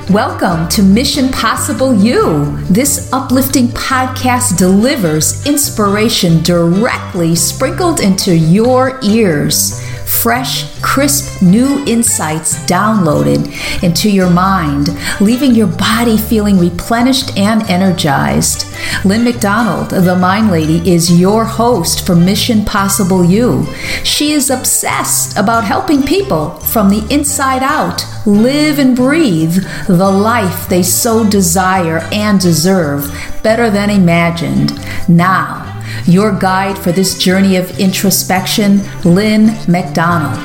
Welcome to Mission Possible You. This uplifting podcast delivers inspiration directly sprinkled into your ears. Fresh, crisp, new insights downloaded into your mind, leaving your body feeling replenished and energized. Lynn McDonald, the Mind Lady, is your host for Mission Possible You. She is obsessed about helping people from the inside out live and breathe the life they so desire and deserve better than imagined. Now, your guide for this journey of introspection, Lynn McDonald.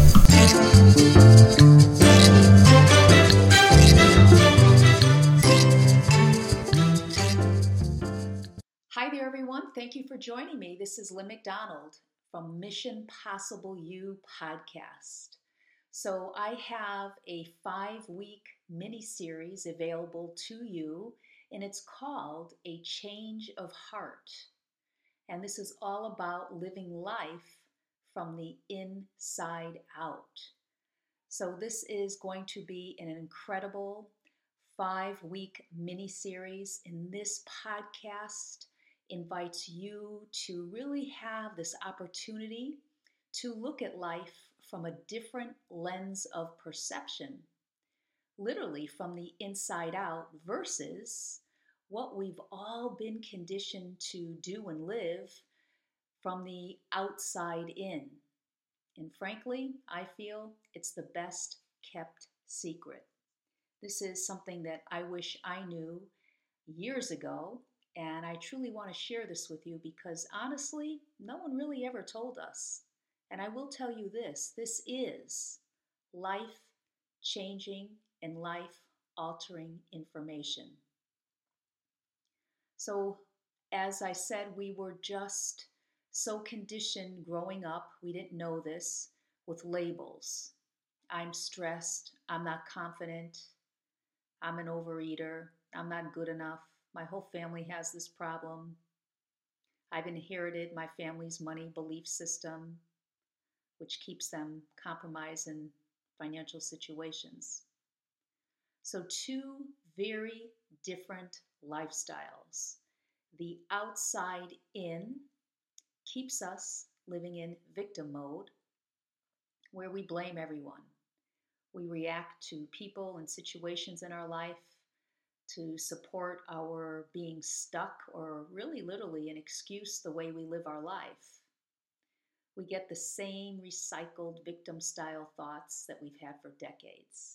Hi there, everyone. Thank you for joining me. This is Lynn McDonald from Mission Possible You podcast. So I have a 5-week mini-series available to you, and it's called A Change of Heart. And this is all about living life from the inside out. So this is going to be an incredible 5-week mini-series, and this podcast invites you to really have this opportunity to look at life from a different lens of perception, literally from the inside out versus what we've all been conditioned to do and live from the outside in. And frankly, I feel it's the best kept secret. This is something that I wish I knew years ago, and I truly want to share this with you because honestly, no one really ever told us. And I will tell you this is life-changing and life-altering information. So, as I said, we were just so conditioned growing up, we didn't know this, with labels. I'm stressed, I'm not confident, I'm an overeater, I'm not good enough, my whole family has this problem, I've inherited my family's money belief system, which keeps them compromised in financial situations. So two very different lifestyles. The outside in keeps us living in victim mode, where we blame everyone. We react to people and situations in our life to support our being stuck or really literally an excuse the way we live our life. We get the same recycled victim style thoughts that we've had for decades.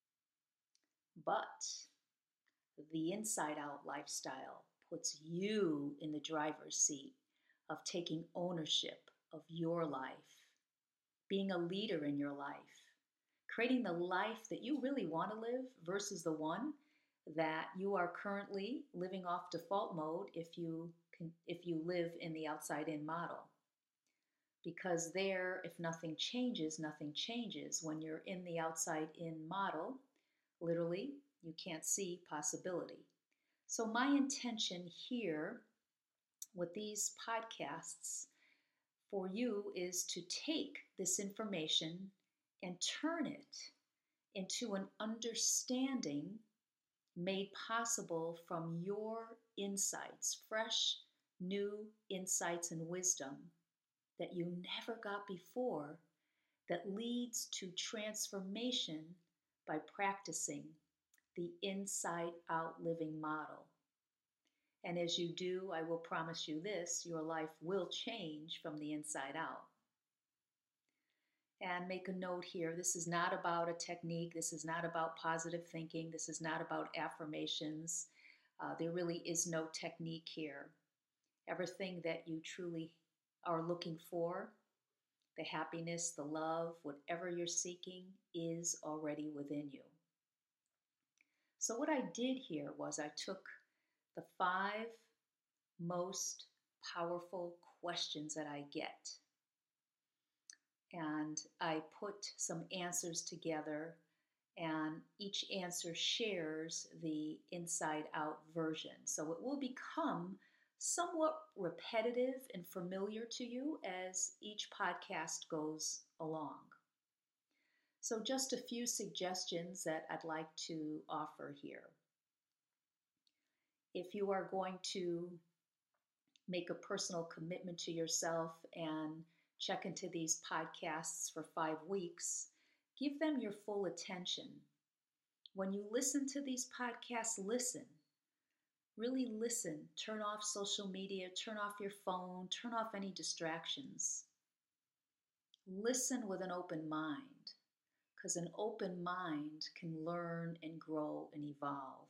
But the inside out lifestyle puts you in the driver's seat of taking ownership of your life, being a leader in your life, creating the life that you really want to live versus the one that you are currently living off default mode if you live in the outside in model. Because there, if nothing changes, nothing changes. When you're in the outside in model, literally, you can't see possibility. So my intention here with these podcasts for you is to take this information and turn it into an understanding made possible from your insights, fresh, new insights and wisdom that you never got before, that leads to transformation by practicing the inside out living model. And as you do, I will promise you this, your life will change from the inside out. And make a note here, this is not about a technique, this is not about positive thinking, this is not about affirmations. There really is no technique here. Everything that you truly are looking for, the happiness, the love, whatever you're seeking is already within you. So what I did here was I took the 5 most powerful questions that I get, and I put some answers together, and each answer shares the inside out version. So it will become somewhat repetitive and familiar to you as each podcast goes along. So, just a few suggestions that I'd like to offer here. If you are going to make a personal commitment to yourself and check into these podcasts for 5 weeks, give them your full attention. When you listen to these podcasts, listen. Really listen. Turn off social media, turn off your phone, turn off any distractions. Listen with an open mind, because an open mind can learn and grow and evolve.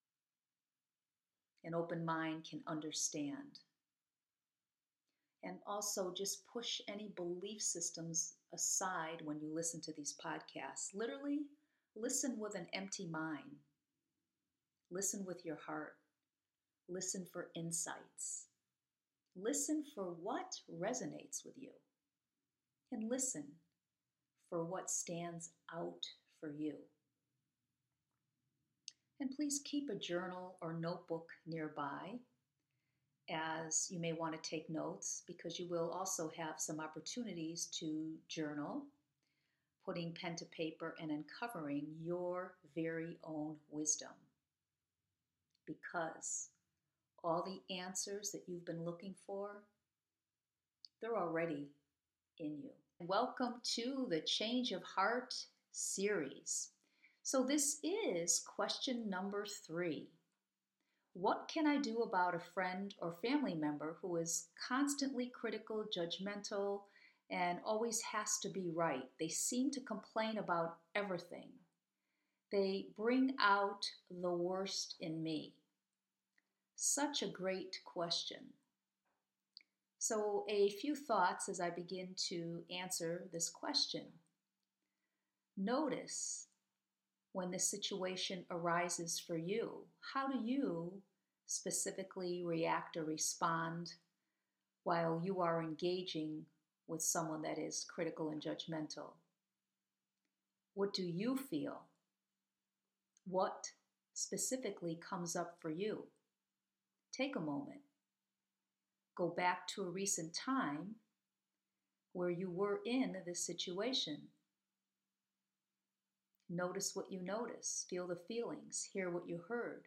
An open mind can understand. And also just push any belief systems aside when you listen to these podcasts. Literally, listen with an empty mind. Listen with your heart. Listen for insights. Listen for what resonates with you. And listen for what stands out for you. And please keep a journal or notebook nearby, as you may want to take notes, because you will also have some opportunities to journal, putting pen to paper and uncovering your very own wisdom. Because all the answers that you've been looking for, they're already in you. Welcome to the Change of Heart series. So this is question number 3. What can I do about a friend or family member who is constantly critical, judgmental, and always has to be right? They seem to complain about everything. They bring out the worst in me. Such a great question. So, a few thoughts as I begin to answer this question. Notice when this situation arises for you. How do you specifically react or respond while you are engaging with someone that is critical and judgmental? What do you feel? What specifically comes up for you? Take a moment. Go back to a recent time where you were in this situation. Notice what you notice, feel the feelings, hear what you heard.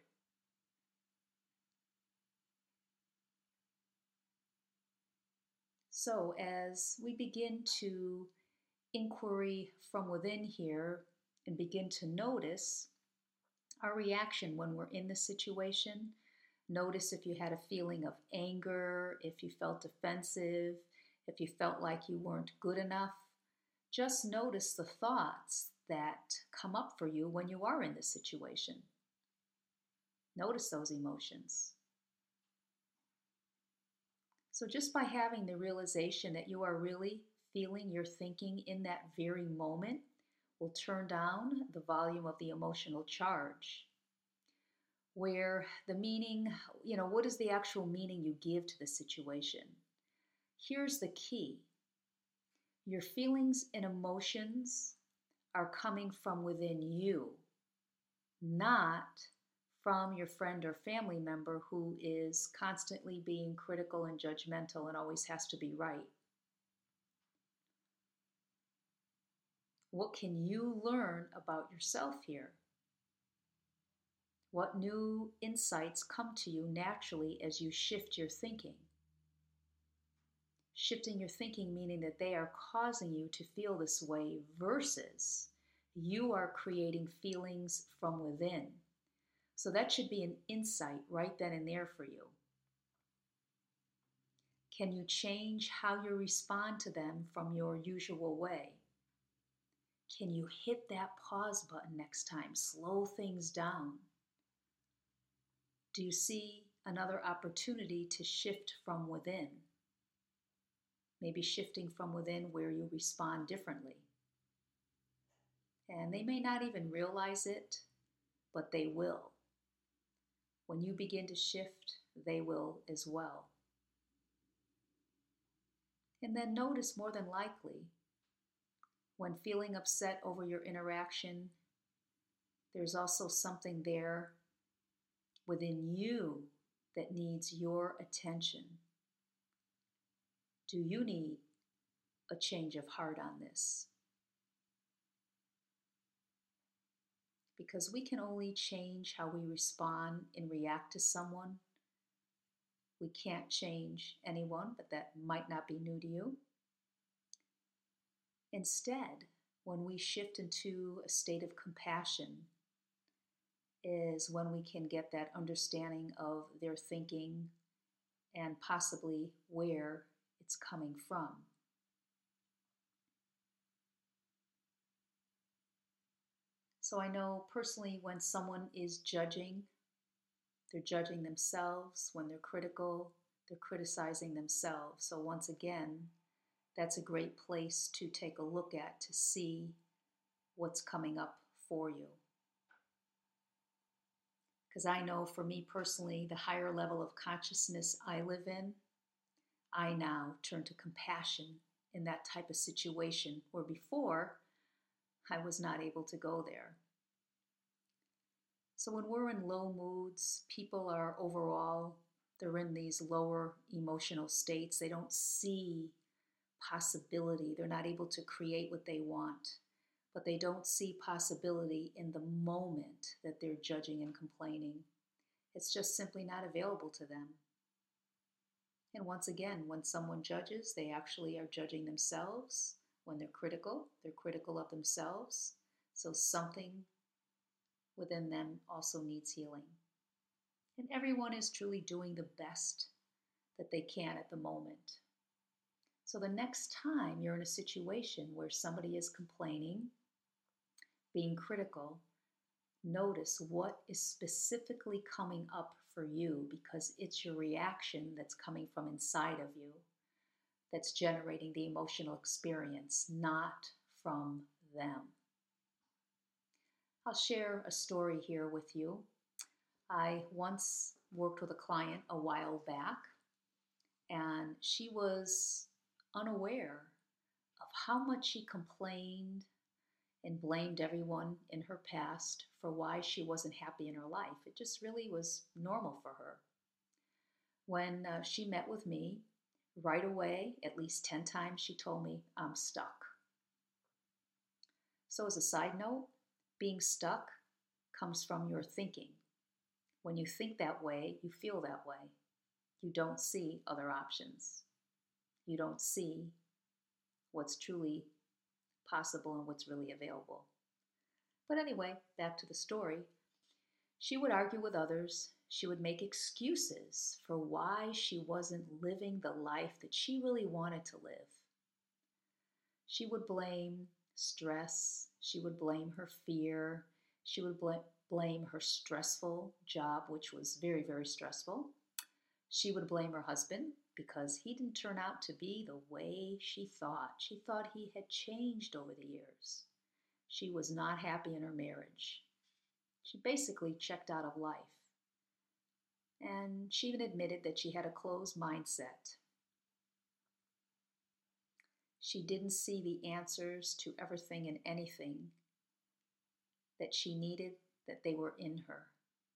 So as we begin to inquiry from within here and begin to notice our reaction when we're in the situation, notice if you had a feeling of anger, if you felt defensive, if you felt like you weren't good enough. Just notice the thoughts that come up for you when you are in this situation. Notice those emotions. So just by having the realization that you are really feeling your thinking in that very moment will turn down the volume of the emotional charge. Where the meaning, what is the actual meaning you give to the situation? Here's the key. Your feelings and emotions are coming from within you, not from your friend or family member who is constantly being critical and judgmental and always has to be right. What can you learn about yourself here? What new insights come to you naturally as you shift your thinking? Shifting your thinking meaning that they are causing you to feel this way versus you are creating feelings from within. So that should be an insight right then and there for you. Can you change how you respond to them from your usual way? Can you hit that pause button next time? Slow things down. Do you see another opportunity to shift from within? Maybe shifting from within where you respond differently. And they may not even realize it, but they will. When you begin to shift, they will as well. And then notice more than likely, when feeling upset over your interaction, there's also something there within you that needs your attention. Do you need a change of heart on this? because we can only change how we respond and react to someone. We can't change anyone, but that might not be new to you. Instead, when we shift into a state of compassion, is when we can get that understanding of their thinking and possibly where it's coming from. So I know personally when someone is judging, they're judging themselves. When they're critical, they're criticizing themselves. So once again, that's a great place to take a look at to see what's coming up for you. Because I know for me personally, the higher level of consciousness I live in, I now turn to compassion in that type of situation where before I was not able to go there. So when we're in low moods, people are overall, they're in these lower emotional states. They don't see possibility. They're not able to create what they want, but they don't see possibility in the moment that they're judging and complaining. It's just simply not available to them. And once again, when someone judges, they actually are judging themselves. When they're critical of themselves. So something within them also needs healing. And everyone is truly doing the best that they can at the moment. So the next time you're in a situation where somebody is complaining, being critical, notice what is specifically coming up for you, because it's your reaction that's coming from inside of you that's generating the emotional experience, not from them. I'll share a story here with you. I once worked with a client a while back, and she was unaware of how much she complained and blamed everyone in her past for why she wasn't happy in her life. It just really was normal for her. When she met with me, right away, at least 10 times, she told me, "I'm stuck." So as a side note, being stuck comes from your thinking. When you think that way, you feel that way. You don't see other options. You don't see what's truly possible and what's really available. But anyway, back to the story. She would argue with others. She would make excuses for why she wasn't living the life that she really wanted to live. She would blame stress. She would blame her fear. She would blame her stressful job, which was very, very stressful. She would blame her husband because he didn't turn out to be the way she thought. She thought he had changed over the years. She was not happy in her marriage. She basically checked out of life. And she even admitted that she had a closed mindset. She didn't see the answers to everything and anything that she needed, that they were in her.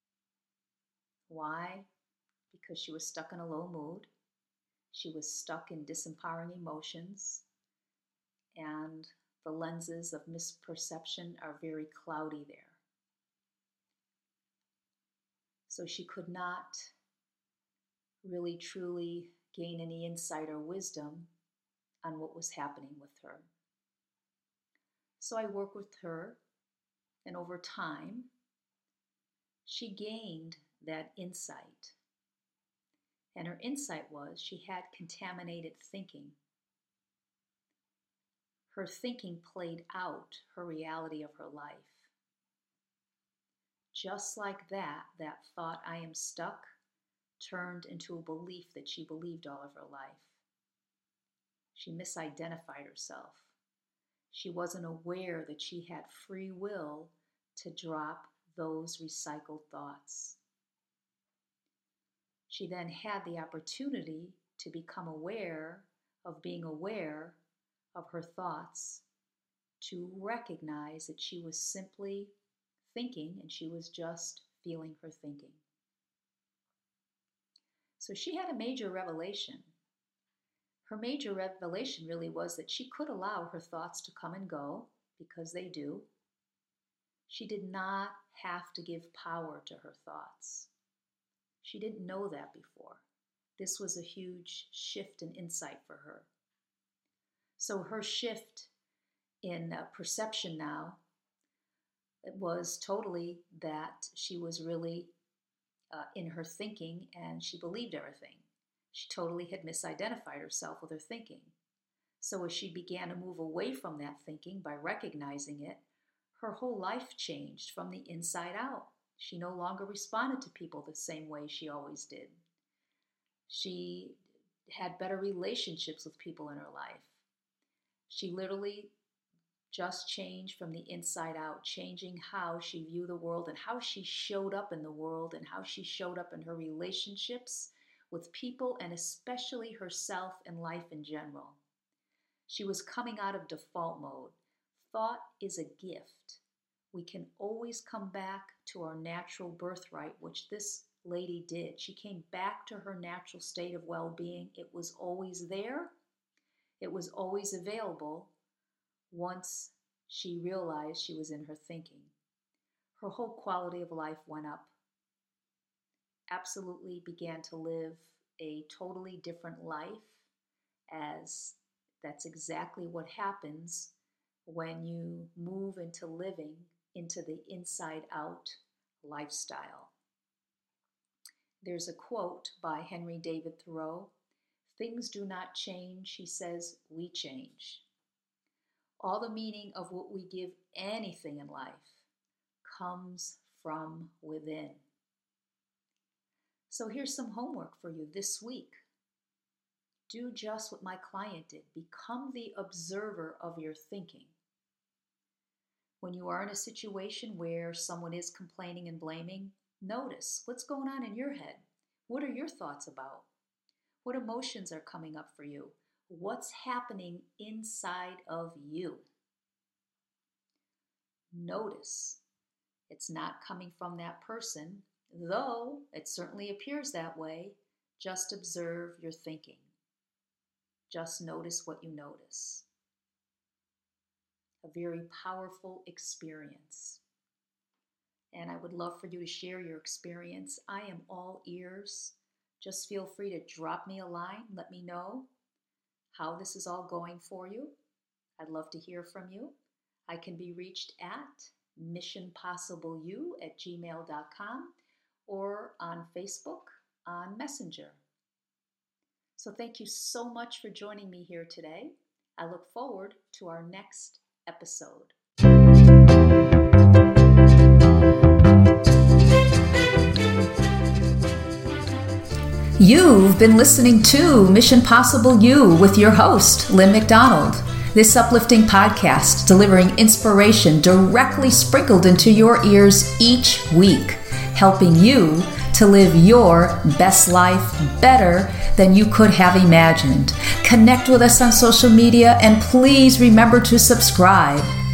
Why? Because she was stuck in a low mood. She was stuck in disempowering emotions, and the lenses of misperception are very cloudy there. So she could not really truly gain any insight or wisdom on what was happening with her. So I worked with her, and over time, she gained that insight. And her insight was she had contaminated thinking. Her thinking played out her reality of her life. Just like that thought, "I am stuck," turned into a belief that she believed all of her life. She misidentified herself. She wasn't aware that she had free will to drop those recycled thoughts. She then had the opportunity to become aware of being aware of her thoughts, to recognize that she was simply thinking and she was just feeling her thinking. So she had a major revelation. Her major revelation really was that she could allow her thoughts to come and go, because they do. She did not have to give power to her thoughts. She didn't know that before. This was a huge shift in insight for her. So her shift in perception now, it was totally that she was really in her thinking, and she believed everything. She totally had misidentified herself with her thinking. So as she began to move away from that thinking by recognizing it, her whole life changed from the inside out. She no longer responded to people the same way she always did. She had better relationships with people in her life. She literally just changed from the inside out, changing how she viewed the world and how she showed up in the world and how she showed up in her relationships with people and especially herself and life in general. She was coming out of default mode. Thought is a gift. We can always come back to our natural birthright, which this lady did. She came back to her natural state of well-being. It was always there. It was always available once she realized she was in her thinking. Her whole quality of life went up. Absolutely began to live a totally different life, as that's exactly what happens when you move into living into the inside-out lifestyle. There's a quote by Henry David Thoreau, "Things do not change," he says, "we change." All the meaning of what we give anything in life comes from within. So here's some homework for you this week. Do just what my client did. Become the observer of your thinking. When you are in a situation where someone is complaining and blaming, notice what's going on in your head. What are your thoughts about? What emotions are coming up for you? What's happening inside of you? Notice it's not coming from that person, though it certainly appears that way. Just observe your thinking. Just notice what you notice. A very powerful experience. And I would love for you to share your experience. I am all ears. Just feel free to drop me a line. Let me know how this is all going for you. I'd love to hear from you. I can be reached at missionpossibleyou@gmail.com or on Facebook on Messenger. So thank you so much for joining me here today. I look forward to our next episode. You've been listening to Mission Possible You with your host, Lynn McDonald. This uplifting podcast delivering inspiration directly sprinkled into your ears each week, helping you to live your best life better than you could have imagined. Connect with us on social media and please remember to subscribe.